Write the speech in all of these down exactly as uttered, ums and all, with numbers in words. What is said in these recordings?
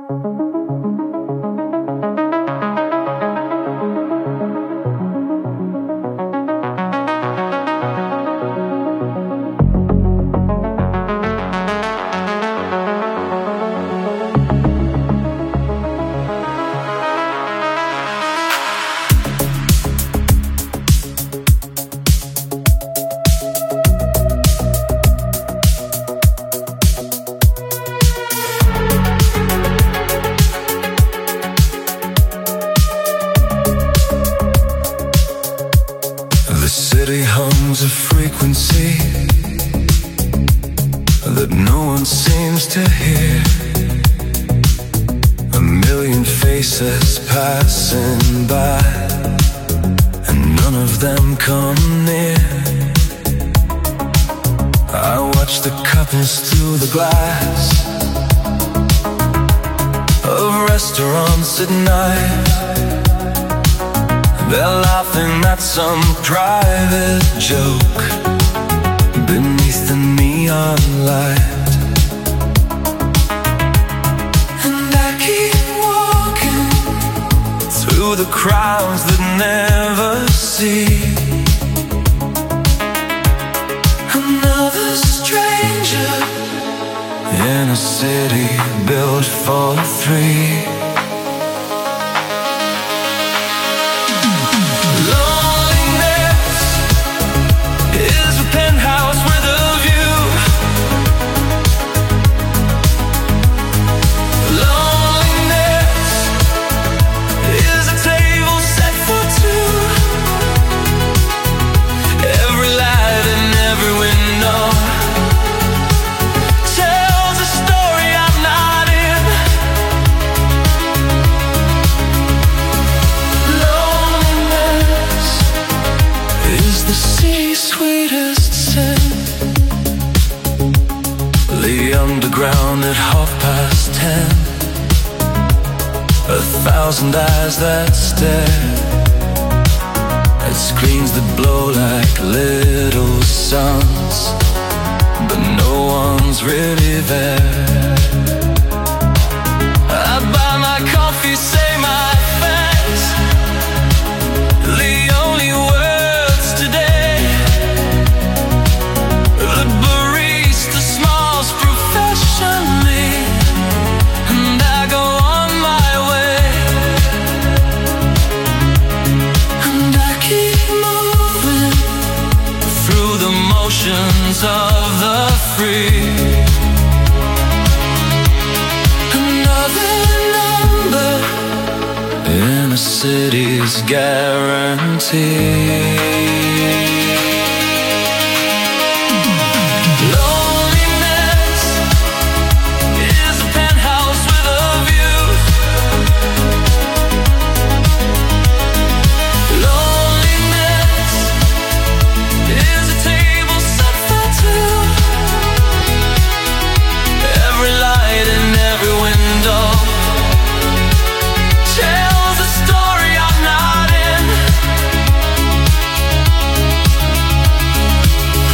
The city hums a frequency that no one seems to hear. A million faces passing by, and none of them come near. I watch the couples through the glass of restaurants at night. They're laughing at some private joke beneath the neon light. And I keep walking through the crowds that never see another stranger in a city built for three. The underground at half past ten, a thousand eyes that stare at screens that blow like little suns, but no one's really there. I buy my coffee, say my thanks, the only words today. The barista smiles professionally, and I go on my way. And I keep moving through the motions of the free. Another number in a city's guarantee.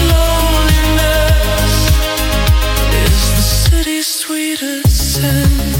Sweetest sin.